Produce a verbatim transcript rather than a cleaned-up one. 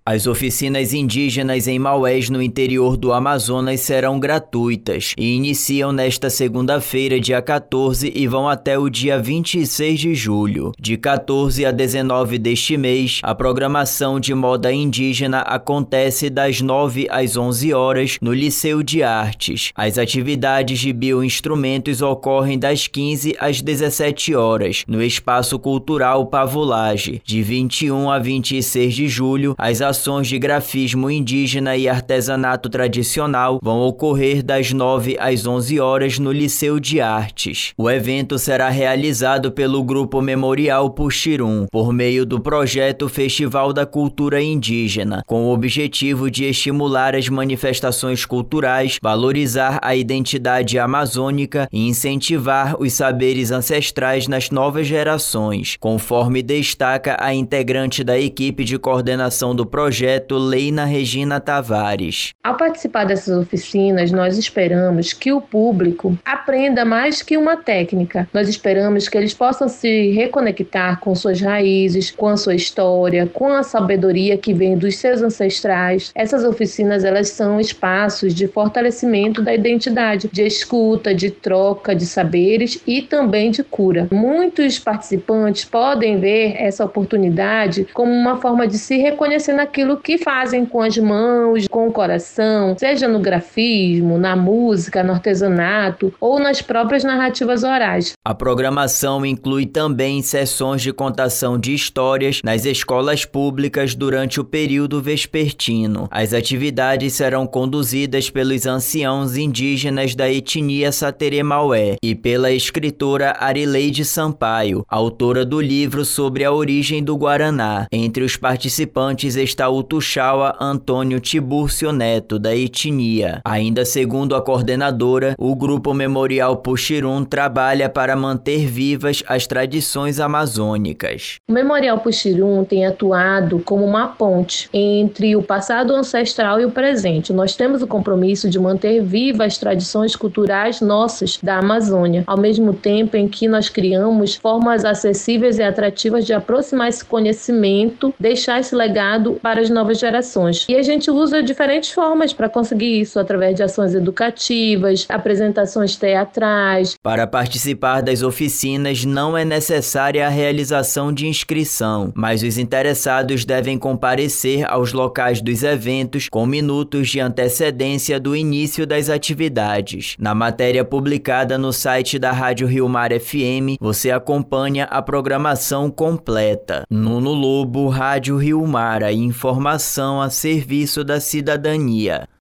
As oficinas indígenas em Maués, no interior do Amazonas, serão gratuitas e iniciam nesta segunda-feira, dia quatorze, e vão até o dia vinte e seis de julho. De quatorze a dezenove deste mês, a programação de moda indígena acontece das nove às onze horas no Liceu de Artes. As atividades de bioinstrumentos ocorrem das quinze às dezessete horas, no Espaço Cultural Pavulage. De vinte e um a vinte e seis de julho, as ações de grafismo indígena e artesanato tradicional vão ocorrer das nove às onze horas no Liceu de Artes. O evento será realizado pelo Grupo Memorial Puxirum, por meio do projeto Festival da Cultura Indígena, com o objetivo de estimular as manifestações culturais, valorizar a identidade amazônica e incentivar os saberes ancestrais nas novas gerações, conforme destaca a integrante da equipe de coordenação do projeto, Projeto Leina Regina Tavares. Ao participar dessas oficinas, nós esperamos que o público aprenda mais que uma técnica. Nós esperamos que eles possam se reconectar com suas raízes, com a sua história, com a sabedoria que vem dos seus ancestrais. Essas oficinas, elas são espaços de fortalecimento da identidade, de escuta, de troca de saberes e também de cura. Muitos participantes podem ver essa oportunidade como uma forma de se reconhecer naquilo aquilo que fazem com as mãos, com o coração, seja no grafismo, na música, no artesanato ou nas próprias narrativas orais. A programação inclui também sessões de contação de histórias nas escolas públicas durante o período vespertino. As atividades serão conduzidas pelos anciãos indígenas da etnia Saterê-Maué e pela escritora Arileide Sampaio, autora do livro sobre a origem do Guaraná. Entre os participantes está o Tuxaua Antônio Tibúrcio Neto, da etnia. Ainda segundo a coordenadora, o Grupo Memorial Puxirum trabalha para manter vivas as tradições amazônicas. O Memorial Puxirum tem atuado como uma ponte entre o passado ancestral e o presente. Nós temos o compromisso de manter vivas as tradições culturais nossas da Amazônia, ao mesmo tempo em que nós criamos formas acessíveis e atrativas de aproximar esse conhecimento, deixar esse legado para as novas gerações. E a gente usa diferentes formas para conseguir isso, através de ações educativas, apresentações teatrais. Para participar das oficinas não é necessária a realização de inscrição, mas os interessados devem comparecer aos locais dos eventos com minutos de antecedência do início das atividades. Na matéria publicada no site da Rádio Rio Mar F M, você acompanha a programação completa. Nuno Lobo, Rádio Rio Mar, a informação a serviço da cidadania.